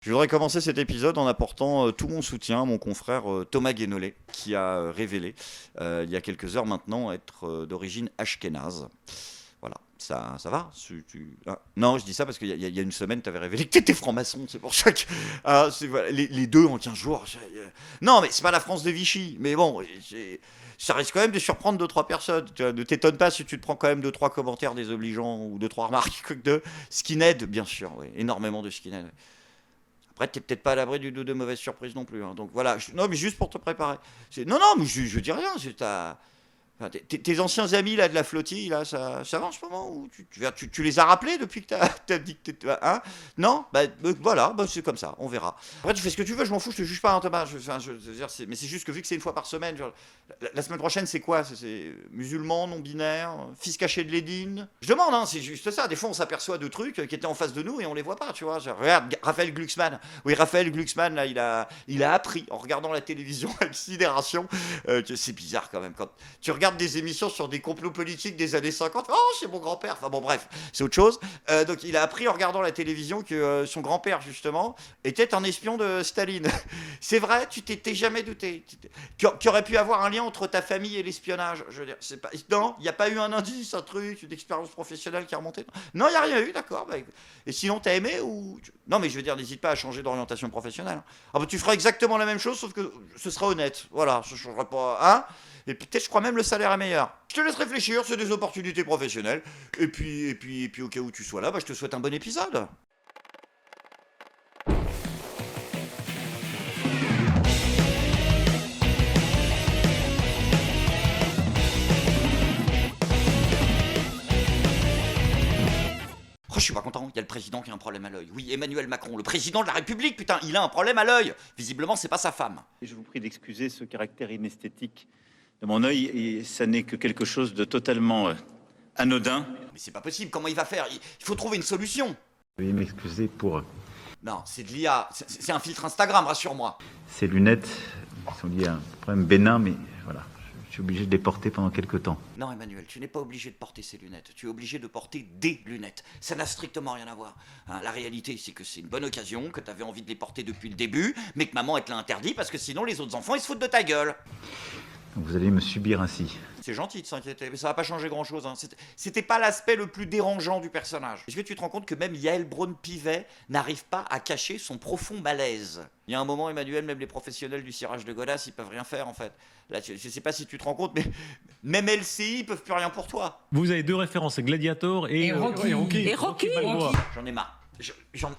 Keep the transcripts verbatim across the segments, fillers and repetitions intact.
Je voudrais commencer cet épisode en apportant euh, tout mon soutien à mon confrère euh, Thomas Guénolé, qui a euh, révélé, euh, il y a quelques heures maintenant, être euh, d'origine ashkénaze. Voilà, ça, ça va tu, tu- ah, Non, je dis ça parce qu'il y, a- il y a une semaine, tu avais révélé que tu étais franc-maçon, c'est pour ça que... Ah, c'est- voilà, les, les deux en quinze jours... j'ai- euh, Non, mais c'est pas la France de Vichy, mais bon... j'ai- Ça risque quand même de surprendre deux trois personnes. Tu vois, ne t'étonne pas si tu te prends quand même deux trois commentaires désobligeants ou deux trois remarques de skinhead, bien sûr, oui, énormément de skinhead. Après, t'es peut-être pas à l'abri du- de, de mauvaises surprises non plus, hein. Donc voilà, je- non, mais juste pour te préparer. C'est- Non, non, mais je, je dis rien. C'est ta... enfin, tes, tes- tes anciens amis là de la flottille, là, ça, ça va en ce moment ou tu, tu, tu- tu les as rappelés depuis que t'as as dit que t'étais... Hein? Non, bah, euh, voilà, bah, c'est comme ça, on verra. Après, tu fais ce que tu veux, je m'en fous, je te juge pas, hein, Thomas. Je, enfin, je- je veux dire, c'est- mais c'est juste que vu que c'est une fois par semaine, genre, la, la semaine prochaine, c'est quoi? C'est c'est musulman, non-binaire, fils caché de Lédine? Je demande, hein, c'est juste ça. Des fois, on s'aperçoit de trucs qui étaient en face de nous et on les voit pas, tu vois. Genre, regarde, Raphaël Glucksmann. Oui, Raphaël Glucksmann, là, il a, il a appris en regardant la télévision avec sidération euh, que c'est bizarre quand même. Quand tu regardes des émissions sur des complots politiques des années cinquante, oh, c'est mon grand-père. Enfin bon, bref, c'est autre chose. Euh, donc, il a appris en regardant la télévision que euh, son grand-père, justement, était un espion de Staline. C'est vrai, tu t'étais jamais douté. Qui qui aurait pu avoir un lien entre ta famille et l'espionnage. Je veux dire, c'est pas... Non, il n'y a pas eu un indice, un truc, une expérience professionnelle qui a remonté. Non, il n'y a rien eu, d'accord. Bah, et sinon, t'as aimé ou... Non, mais je veux dire, n'hésite pas à changer d'orientation professionnelle. Ah bah, tu feras exactement la même chose, sauf que ce sera honnête. Voilà, ça ne changera pas. Hein? Et peut-être, je crois même, le salaire est meilleur. Je te laisse réfléchir, c'est des opportunités professionnelles. Et puis, et puis, et puis au cas où tu sois là, bah, je te souhaite un bon épisode. Oh, je suis pas content, il y a le président qui a un problème à l'œil. Oui, Emmanuel Macron, le président de la République, putain, il a un problème à l'œil. Visiblement, c'est pas sa femme. Et je vous prie d'excuser ce caractère inesthétique de mon œil, et ça n'est que quelque chose de totalement euh, anodin. Mais c'est pas possible, comment il va faire? Il il faut trouver une solution. Veuillez m'excuser pour Non, c'est de l'I A, c'est c'est un filtre Instagram, rassure-moi. ces lunettes qui sont liées à un problème bénin, mais voilà, je suis obligé de les porter pendant quelques temps. Non, Emmanuel, tu n'es pas obligé de porter ces lunettes. Tu es obligé de porter des lunettes. Ça n'a strictement rien à voir. Hein, la réalité, c'est que c'est une bonne occasion, que tu avais envie de les porter depuis le début, mais que maman, elle te l'a interdit parce que sinon, les autres enfants, ils se foutent de ta gueule. Donc vous allez me subir ainsi. C'est gentil de s'inquiéter, mais ça va pas changer grand-chose. Hein. C'était- C'était pas l'aspect le plus dérangeant du personnage. Est-ce que tu te rends compte que même Yael Braun-Pivet n'arrive pas à cacher son profond malaise? Il y a un moment, Emmanuel, même les professionnels du cirage de Godas, ils peuvent rien faire, en fait. Là, je, je sais pas si tu te rends compte, mais même L C I, ils peuvent plus rien pour toi. Vous avez deux références, Gladiator et, Et euh, Rocky. et Rocky. Et Rocky. Balboa. J'en ai marre. Je- J'en...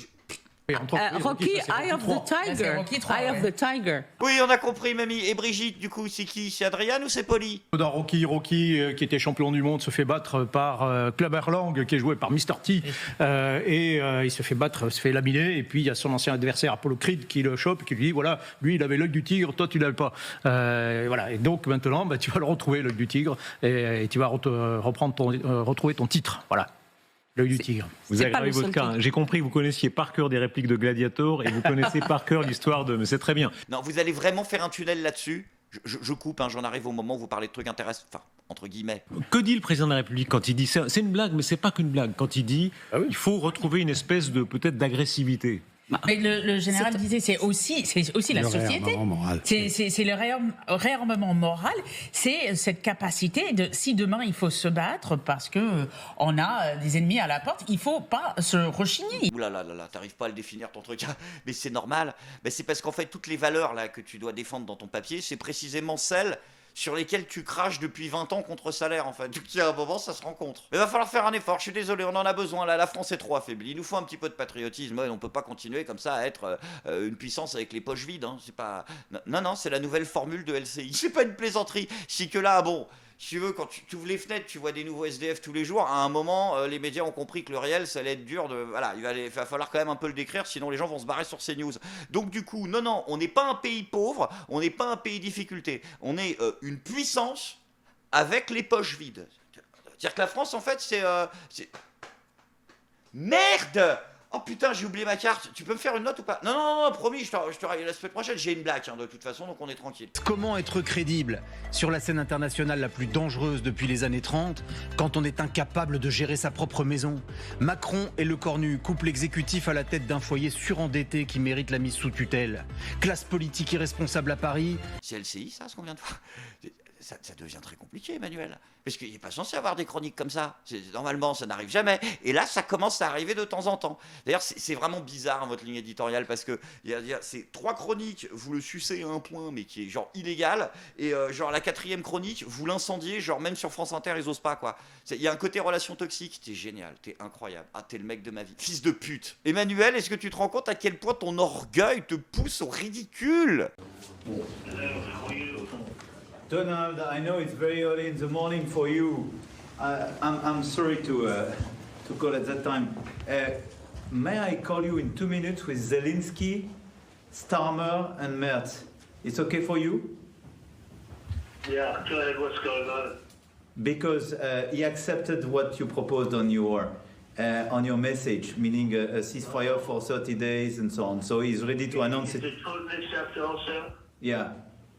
Et entre- Euh, oui, Rocky, ça, c'est Eye of Rocky the trois. C'est Tiger. Rocky trois, Eye of ouais. the Tiger. Oui, on a compris, mamie. Et Brigitte, du coup, c'est qui? C'est Adriane ou c'est Polly? Dans Rocky, Rocky, euh, qui était champion du monde, se fait battre par euh, Clubber Lang, qui est joué par mister T, euh, et euh, il se fait battre, se fait laminer, et puis il y a son ancien adversaire Apollo Creed qui le chope, qui lui dit voilà, lui il avait l'œil du tigre, toi tu l'avais pas. Euh, voilà, et donc maintenant, bah, tu vas le retrouver l'œil du tigre, et, et tu vas re- reprendre ton, euh, retrouver ton titre, voilà. L'œil du tigre. Vous C'est avez pas gravé le votre seul cas. truc. J'ai compris que vous connaissiez par cœur des répliques de Gladiator et vous connaissez par cœur l'histoire de... Mais c'est très bien. Non, vous allez vraiment faire un tunnel là-dessus? je, je- je coupe, hein, j'en arrive au moment où vous parlez de trucs intéressants. Enfin, entre guillemets. Que dit le président de la République quand il dit... C'est c'est une blague, mais c'est pas qu'une blague. Quand il dit il faut retrouver une espèce de peut-être d'agressivité. Mais le, le général C'est- disait, c'est aussi, c'est aussi la Le société. réarmement moral. C'est c'est- c'est le réarm- réarmement moral. C'est cette capacité de, si demain il faut se battre parce que euh, on a euh, des ennemis à la porte, il faut pas se rechigner. Ouh là là là là, t'arrives pas à le définir ton truc. Mais c'est normal. Mais c'est parce qu'en fait, toutes les valeurs là que tu dois défendre dans ton papier, c'est précisément celles sur lesquelles tu craches depuis vingt ans contre salaire, en fait. Donc il y a un moment, ça se rencontre. Mais va falloir faire un effort, je suis désolé, on en a besoin là. La France est trop affaiblie. Il nous faut un petit peu de patriotisme. Ouais, on peut pas continuer comme ça à être euh, une puissance avec les poches vides. Hein. C'est pas. Non, non, c'est la nouvelle formule de L C I. C'est pas une plaisanterie. C'est que là, bon. Si tu veux, quand tu, tu ouvres les fenêtres, tu vois des nouveaux S D F tous les jours. À un moment, euh, les médias ont compris que le réel, ça allait être dur. De, voilà, il va, aller- il va falloir quand même un peu le décrire, sinon les gens vont se barrer sur CNews. Donc du coup, non, non, on n'est pas un pays pauvre, on n'est pas un pays difficulté. On est euh, une puissance avec les poches vides. C'est-à-dire que la France, en fait, c'est... euh, c'est- Merde! Oh putain, j'ai oublié ma carte. Tu peux me faire une note ou pas? Non, non, non, promis, je te, je te rappelle la semaine prochaine. J'ai une blague, hein, de toute façon, donc on est tranquille. Comment être crédible sur la scène internationale la plus dangereuse depuis les années trente quand on est incapable de gérer sa propre maison? Macron et Le Cornu, couple exécutif à la tête d'un foyer surendetté qui mérite la mise sous tutelle. Classe politique irresponsable à Paris. C'est L C I, ça, ce qu'on vient de voir? Ça, ça devient très compliqué, Emmanuel. Parce qu'il n'est pas censé avoir des chroniques comme ça. C'est, normalement, ça n'arrive jamais. Et là, ça commence à arriver de temps en temps. D'ailleurs, c'est, c'est vraiment bizarre, hein, votre ligne éditoriale, parce que y a, y a, c'est trois chroniques, vous le sucez à un point, mais qui est genre illégal. Et euh, genre, la quatrième chronique, vous l'incendiez, genre même sur France Inter, ils osent pas, quoi. Il y a un côté relation toxique. T'es génial, t'es incroyable. Ah, t'es le mec de ma vie. Fils de pute. Emmanuel, est-ce que tu te rends compte à quel point ton orgueil te pousse au ridicule? Donald, I know it's very early in the morning for you. Uh, I'm, I'm sorry to, uh, to call at that time. Uh, may I call you in two minutes with Zelensky, Starmer, and Merz? It's okay for you? Yeah, go ahead. What's going on? Because uh, he accepted what you proposed on your uh, on your message, meaning a, a ceasefire for thirty days and so on. So he's ready to announce it. Did Putin accept also? Yeah.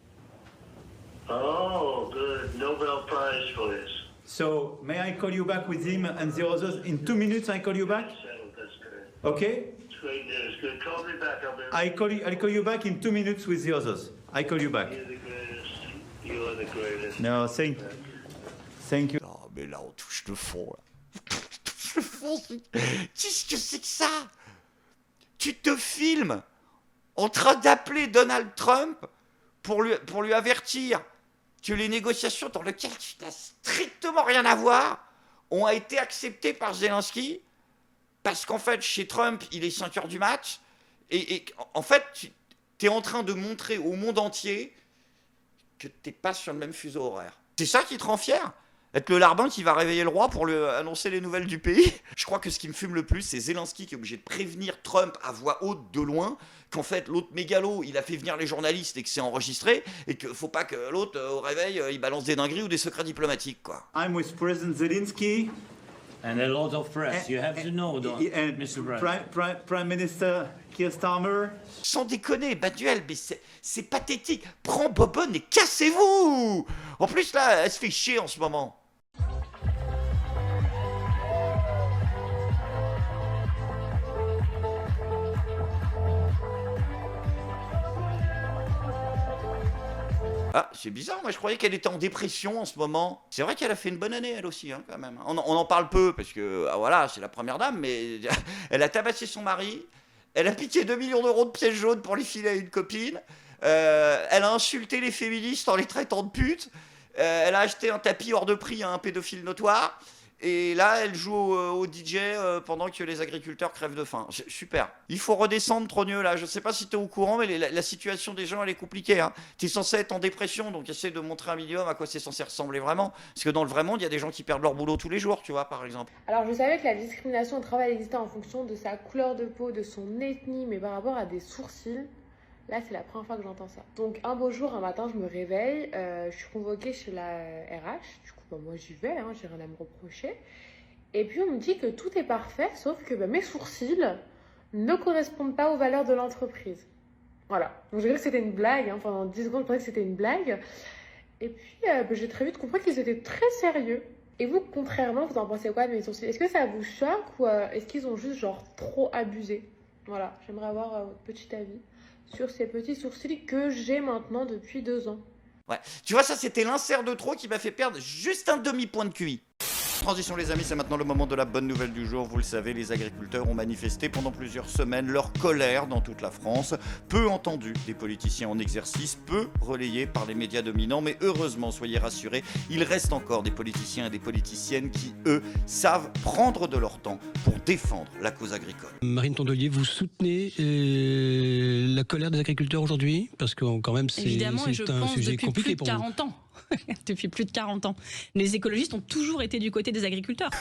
Oh, good. Nobel Prize for this. So may I call you back with him and the others in two minutes? I call you back. Settled. That's good. Okay. It's great news. Good. Call me back. I'll be. I call you. I'll call you back in two minutes with the others. I call you back. You're the greatest. You are the greatest. No, thank. Thank you. Oh, mais là, on touche le fond, là. On touche le fond. Qu'est-ce que c'est que ça? Tu te filmes en train d'appeler Donald Trump pour lui, pour lui avertir que les négociations dans lesquelles tu n'as strictement rien à voir ont été acceptées par Zelensky parce qu'en fait, chez Trump, il est cinq heures du match et, et en fait, tu es en train de montrer au monde entier que tu n'es pas sur le même fuseau horaire. C'est ça qui te rend fier? Être le larbin qui va réveiller le roi pour lui annoncer les nouvelles du pays? Je crois que ce qui me fume le plus, c'est Zelensky qui est obligé de prévenir Trump à voix haute de loin qu'en fait l'autre mégalo, il a fait venir les journalistes et que c'est enregistré et qu'il faut pas que l'autre, au réveil, il balance des dingueries ou des secrets diplomatiques, quoi. I'm with President Zelensky. And a lot of press. You have to know, don't, and Mister President. Prime, Prime, Prime Minister Keir Starmer. Sans déconner, Emmanuel, mais c'est, c'est pathétique. Prends Bobonne et cassez-vous. En plus, là, elle se fait chier en ce moment. Ah, c'est bizarre, moi je croyais qu'elle était en dépression en ce moment. C'est vrai qu'elle a fait une bonne année, elle aussi, hein, quand même. On, on en parle peu, parce que, ah, voilà, c'est la première dame, mais elle a tabassé son mari, elle a piqué deux millions d'euros de pièces jaunes pour les filer à une copine, euh, elle a insulté les féministes en les traitant de putes, euh, elle a acheté un tapis hors de prix à un pédophile notoire, et là, elle joue au, au D J euh, pendant que les agriculteurs crèvent de faim. C'est super. Il faut redescendre, Trogneux, là. Je sais pas si t'es au courant, mais les, la, la situation des gens, elle est compliquée. Hein. T'es censé être en dépression, donc essaie de montrer un minimum à quoi c'est censé ressembler vraiment. Parce que dans le vrai monde, il y a des gens qui perdent leur boulot tous les jours, tu vois, par exemple. Alors, je savais que la discrimination au travail existait en fonction de sa couleur de peau, de son ethnie, mais par rapport à des sourcils, là, c'est la première fois que j'entends ça. Donc, un beau jour, un matin, je me réveille, euh, je suis convoquée chez la R H. Du coup, bah, moi, j'y vais, hein, j'ai rien à me reprocher. Et puis on me dit que tout est parfait, sauf que bah, mes sourcils ne correspondent pas aux valeurs de l'entreprise. Voilà. Donc j'ai cru que c'était une blague, hein. Pendant dix secondes je pensais que c'était une blague. Et puis euh, bah, j'ai très vite compris qu'ils étaient très sérieux. Et vous, contrairement, vous en pensez quoi de mes sourcils? Est-ce que ça vous choque ou euh, est-ce qu'ils ont juste genre trop abusé? Voilà, j'aimerais avoir euh, votre petit avis sur ces petits sourcils que j'ai maintenant depuis deux ans. Ouais. Tu vois, ça c'était l'insert de trop qui m'a fait perdre juste un demi-point de Q I. Transition les amis, c'est maintenant le moment de la bonne nouvelle du jour. Vous le savez, les agriculteurs ont manifesté pendant plusieurs semaines leur colère dans toute la France. Peu entendu des politiciens en exercice, peu relayés par les médias dominants. Mais heureusement, soyez rassurés, il reste encore des politiciens et des politiciennes qui, eux, savent prendre de leur temps pour défendre la cause agricole. Marine Tondelier, vous soutenez euh, la colère des agriculteurs aujourd'hui? Parce que quand même, c'est, Évidemment, c'est et je un pense sujet depuis compliqué plus de pour quarante vous. ans. Depuis plus de quarante ans. Les écologistes ont toujours été du côté des agriculteurs.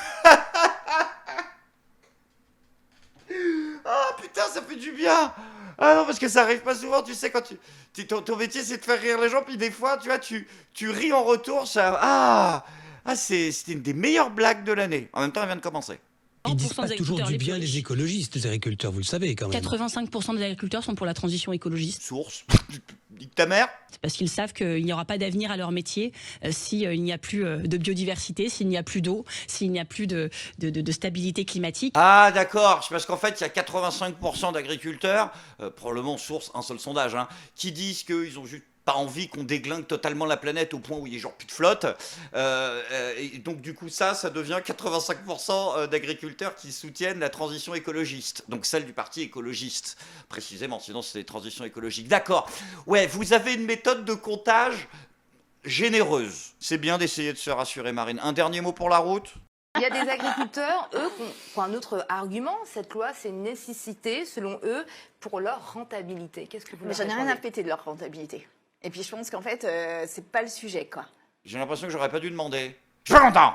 Ah putain, ça fait du bien. Ah non, parce que ça arrive pas souvent, tu sais, quand tu... tu ton, ton métier, c'est de faire rire les gens, puis des fois, tu vois, tu, tu ris en retour, ça... Ah, ah c'est, c'était une des meilleures blagues de l'année. En même temps, elle vient de commencer. Ils disent pas des toujours agriculteurs du les bien plus les riches. écologistes, les agriculteurs, vous le savez quand même. quatre-vingt-cinq pour cent des agriculteurs sont pour la transition écologiste. Source. Nique ta mère. C'est parce qu'ils savent qu'il n'y aura pas d'avenir à leur métier euh, s'il euh, n'y a plus euh, de biodiversité, s'il n'y a plus d'eau, s'il n'y a plus de, de, de, de stabilité climatique. Ah d'accord, c'est parce qu'en fait il y a quatre-vingt-cinq pour cent d'agriculteurs, euh, probablement source un seul sondage, hein, qui disent qu'ils ont juste pas envie qu'on déglingue totalement la planète au point où il y ait genre plus de flotte. Euh, euh, et donc du coup ça, ça devient quatre-vingt-cinq pour cent d'agriculteurs qui soutiennent la transition écologiste. Donc celle du parti écologiste, précisément, sinon c'est des transitions écologiques. D'accord. Ouais, vous avez une méthode de comptage généreuse. C'est bien d'essayer de se rassurer, Marine. Un dernier mot pour la route ? Il y a des agriculteurs, eux, qui ont, qui ont un autre argument. Cette loi, c'est une nécessité, selon eux, pour leur rentabilité. Qu'est-ce que vous Mais leur j'en ai rien à répondez ? péter de leur rentabilité. Et puis je pense qu'en fait, euh, c'est pas le sujet, quoi. J'ai l'impression que j'aurais pas dû demander. Je suis pas content.